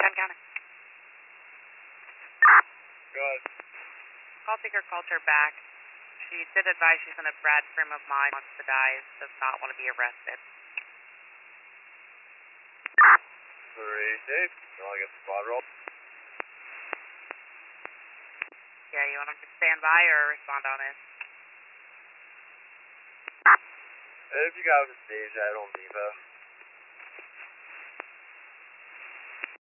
Counter. Go ahead. Call taker called her back. She did advise she's in a bad frame of mind, wants to die, does not want to be arrested. 3 safe. You want to get the squad roll? Yeah, you want them to stand by or respond on it? If you got the stage at Home Depot.